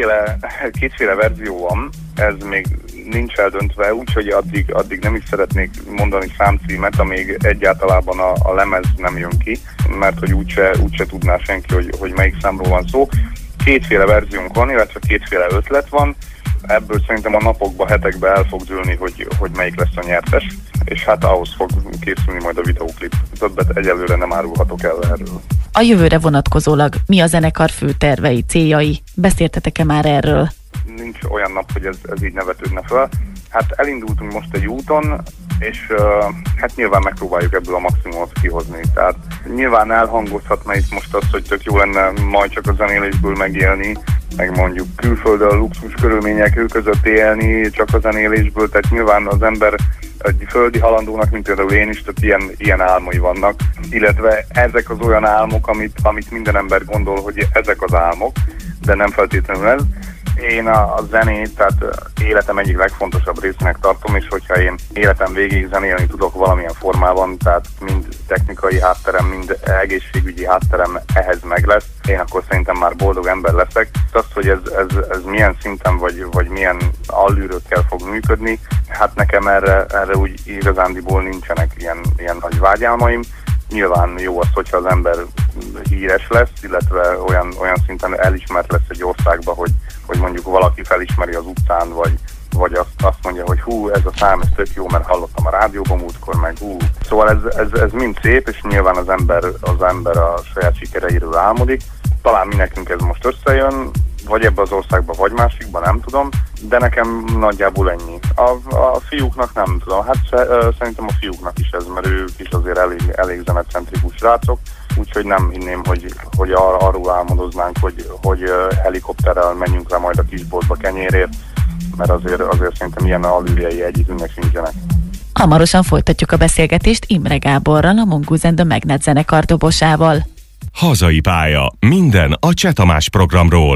kétféle verzió van, ez még nincs eldöntve, úgyhogy addig nem is szeretnék mondani számcímet, amíg egyáltalában a lemez nem jön ki, mert hogy úgyse tudná senki, hogy melyik számról van szó. Kétféle verziónk van, illetve kétféle ötlet van, ebből szerintem a napokban, hetekben el fog dőlni, hogy melyik lesz a nyertes, és hát ahhoz fog készülni majd a videóklip. Többet egyelőre nem árulhatok el erről. A jövőre vonatkozólag mi a zenekar fő tervei, céljai? Beszéltetek-e már erről? Nincs olyan nap, hogy ez így ne vetődne fel. Hát elindultunk most egy úton, és hát nyilván megpróbáljuk ebből a maximumot kihozni. Tehát nyilván elhangozhatna itt most az, hogy tök jó lenne majd csak a zenélésből megélni, meg mondjuk külföldön a luxus körülmények között élni csak a zenélésből, tehát nyilván az ember egy földi halandónak, mint például én is, tehát ilyen álmai vannak, illetve ezek az olyan álmok, amit minden ember gondol, hogy ezek az álmok, de nem feltétlenül ez. Én a zenét, tehát életem egyik legfontosabb részének tartom, és hogyha én életem végig zenélni tudok valamilyen formában, tehát mind technikai hátterem, mind egészségügyi hátterem ehhez meg lesz, én akkor szerintem már boldog ember leszek. Azt, hogy ez milyen szinten vagy milyen allűrökkel fog működni, hát nekem erre úgy igazándiból nincsenek ilyen nagy vágyálmaim. Nyilván jó az, hogyha az ember híres lesz, illetve olyan szinten elismert lesz egy országba, hogy mondjuk valaki felismeri az utcán, vagy azt mondja, hogy hú, ez a szám, ez tök jó, mert hallottam a rádióban múltkor, meg hú. Szóval ez mind szép, és nyilván az ember a saját sikereiről álmodik. Talán mi nekünk ez most összejön, vagy ebbe az országba, vagy másikba, nem tudom, de nekem nagyjából ennyi. A fiúknak nem tudom, hát szerintem a fiúknak is ez, mert ők is azért elég zenecentrikus srácok, úgyhogy nem hinném, hogy arról álmodoznánk, hogy helikopterrel menjünk le majd a kisboltba kenyérért, mert azért szerintem ilyen allűrjei egyikünknek sincsenek. Hamarosan folytatjuk a beszélgetést Imre Gáborral, a Mongoose and the Magnet zenekar dobosával. Hazai pálya. Minden a Cseh Tamás programról.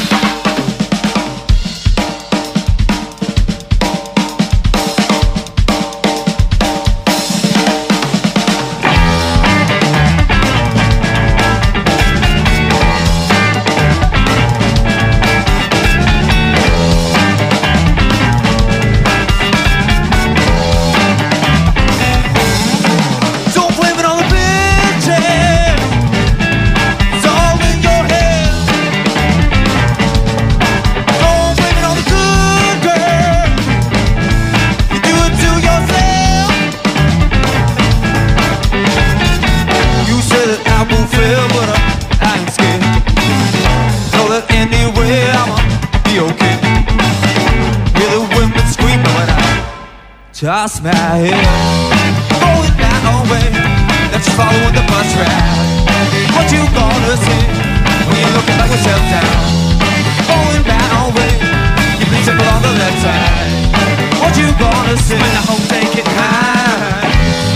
Toss my head, going that way. Let's just follow the bus ride. What you gonna say when you're looking back yourself down? Going that way, keep it simple on the left side. What you gonna say when the whole take it high?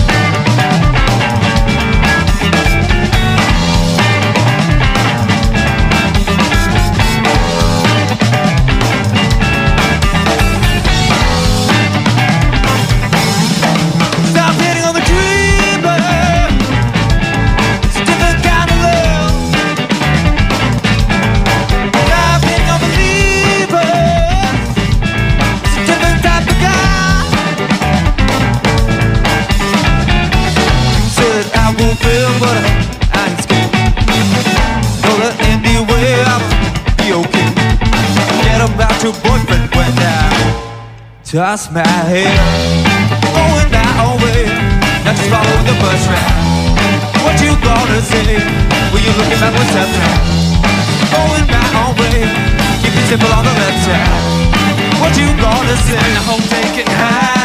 Your boyfriend went down. Toss my head, going that way. Now just follow the bus ride. What you gonna say when you're looking back what's up now? Going that way, keep it simple on the left side. What you gonna say? I hope take it high.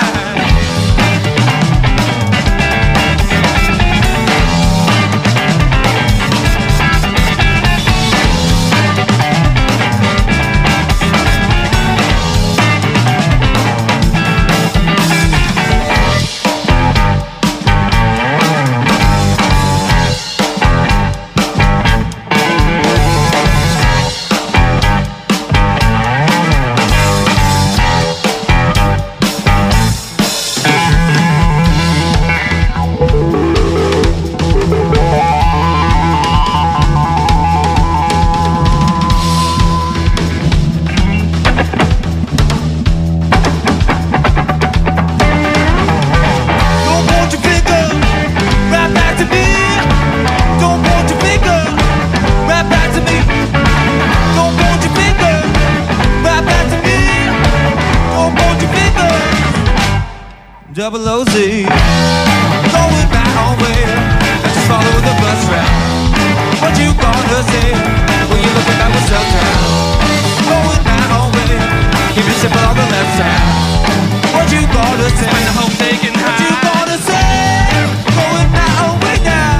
double-O-Z. Going my own way, and just follow the bus route. What you gonna say when you look back with self-doubt? Going my own way, keep it simple on the left side. What you gonna say when the whole taking high? What you gonna say? Going my own way now.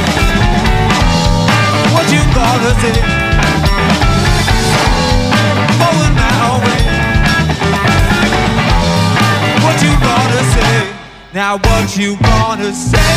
What you gonna say? Going my own way. What you gonna say? Now what you gonna say?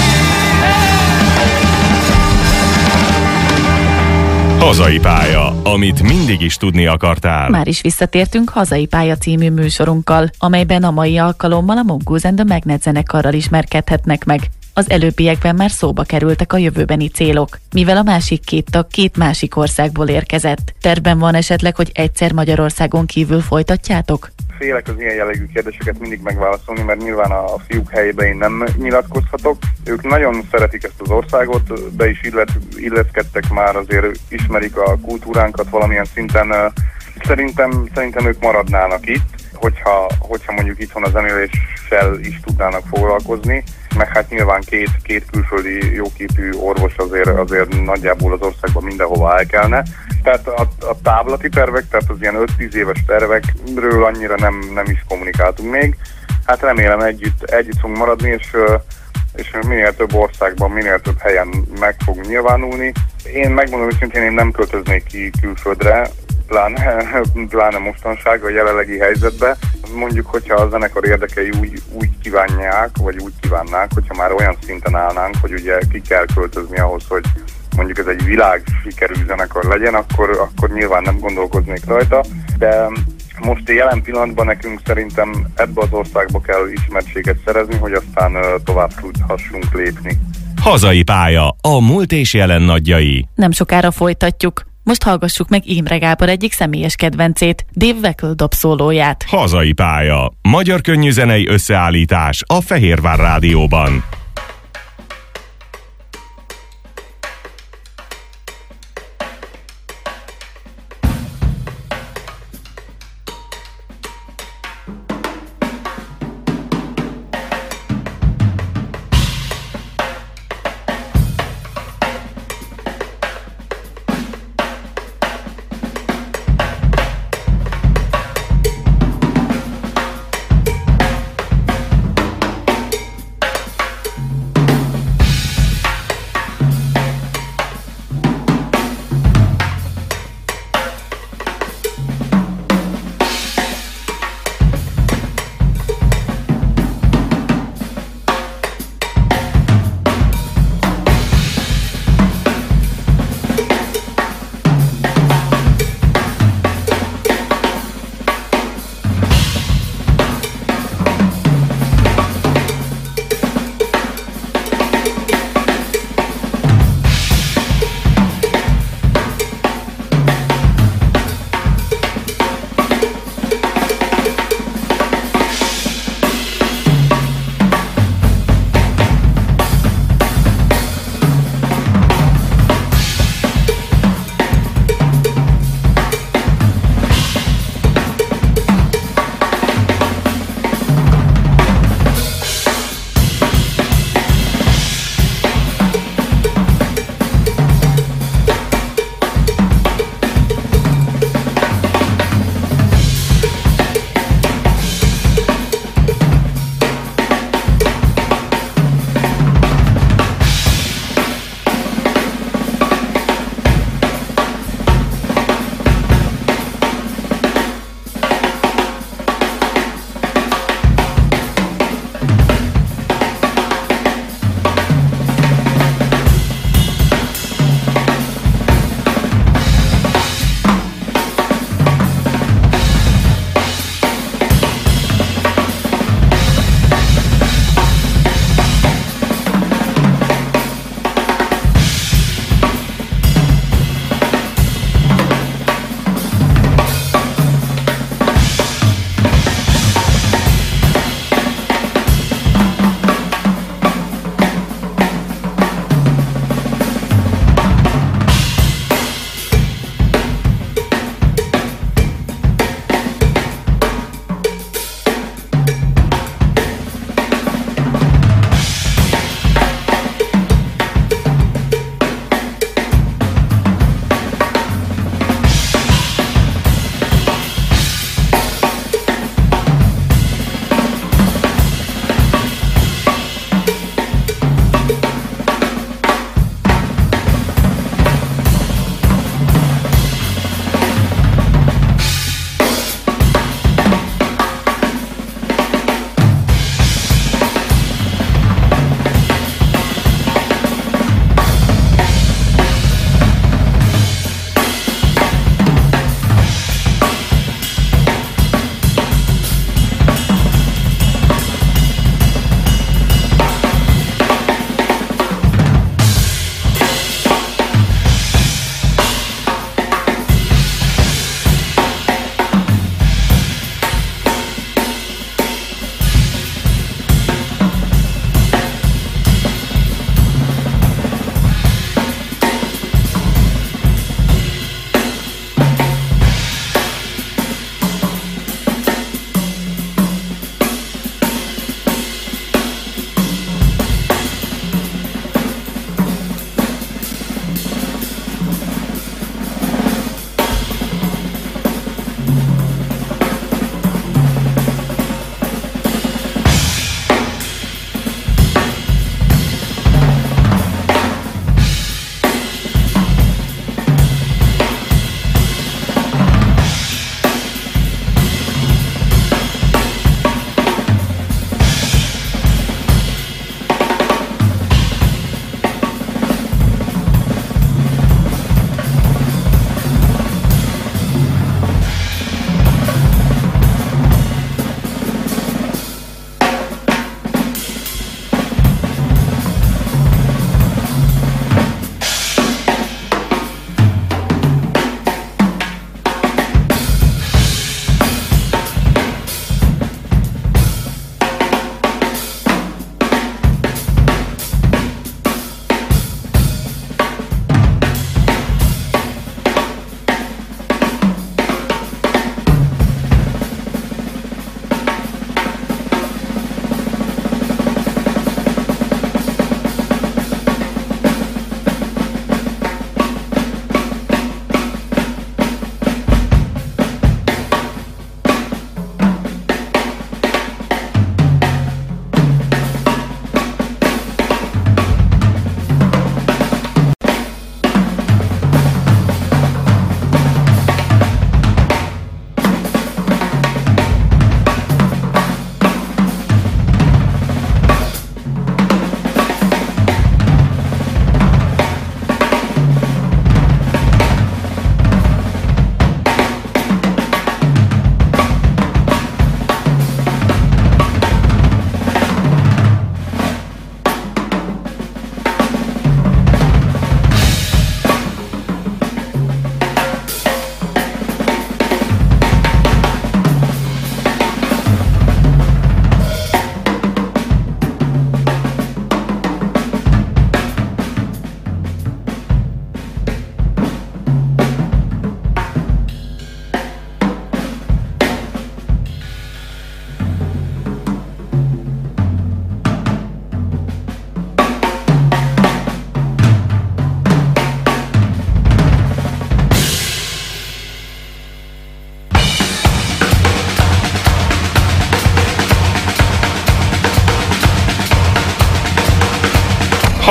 Hazai pálya, amit mindig is tudni akartál. Már is visszatértünk Hazai pálya című műsorunkkal, amelyben a mai alkalommal a Mongoose and the Magnet zenekarral ismerkedhetnek meg. Az előbbiekben már szóba kerültek a jövőbeni célok, mivel a másik két tag két másik országból érkezett. Tervben van esetleg, hogy egyszer Magyarországon kívül folytatjátok? Félek az ilyen jellegű kérdéseket mindig megválaszolni, mert nyilván a fiúk helyében én nem nyilatkozhatok. Ők nagyon szeretik ezt az országot, be is illeszkedtek már, azért ismerik a kultúránkat valamilyen szinten. Szerintem ők maradnának itt, hogyha mondjuk itthon a zenéléssel is tudnának foglalkozni, meg hát nyilván két külföldi jóképű orvos azért nagyjából az országban mindenhova elkelne. Tehát a távlati tervek, tehát az ilyen 5-10 éves tervekről annyira nem is kommunikáltunk még. Hát remélem együtt fogunk maradni, és minél több országban, minél több helyen meg fogunk nyilvánulni. Én megmondom őszintén, én nem költöznék ki külföldre, pláne mostanság a jelenlegi helyzetbe. Mondjuk, hogyha a zenekar érdekei úgy kívánják, vagy úgy kívánnák, hogyha már olyan szinten állnánk, hogy ugye ki kell költözni ahhoz, hogy mondjuk ez egy világ sikerű zenekar legyen, akkor nyilván nem gondolkoznék rajta, de most jelen pillanatban nekünk szerintem ebbe az országba kell ismertséget szerezni, hogy aztán tovább tudhassunk lépni. Hazai pálya, a múlt és jelen nagyjai. Nem sokára folytatjuk. Most hallgassuk meg Imre Gábor egyik személyes kedvencét, Dave Weckl dobszólóját. Hazai pálya, magyar könnyűzenei összeállítás a Fehérvár Rádióban.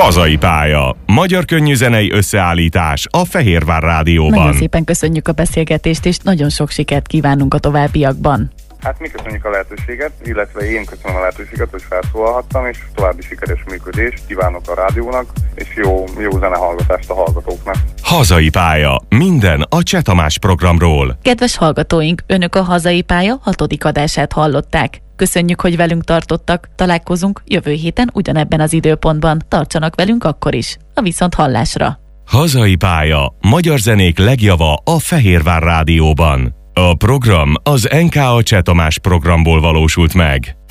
Hazai pálya. Magyar könnyűzenei összeállítás a Fehérvár Rádióban. Nagyon szépen köszönjük a beszélgetést, és nagyon sok sikert kívánunk a továbbiakban. Hát mi köszönjük a lehetőséget, illetve én köszönöm a lehetőséget, hogy felszólalhattam, és további sikeres működést kívánok a rádiónak, és jó zenehallgatást a hallgatóknak. Hazai pálya. Minden a Cseh Tamás programról. Kedves hallgatóink, önök a Hazai pálya 6. adását hallották. Köszönjük, hogy velünk tartottak. Találkozunk jövő héten ugyanebben az időpontban. Tartsanak velünk akkor is. A viszonthallásra. Hazai pálya. Magyar zenék legjava a Fehérvár Rádióban. A program az NKA Cseh Tamás programból valósult meg.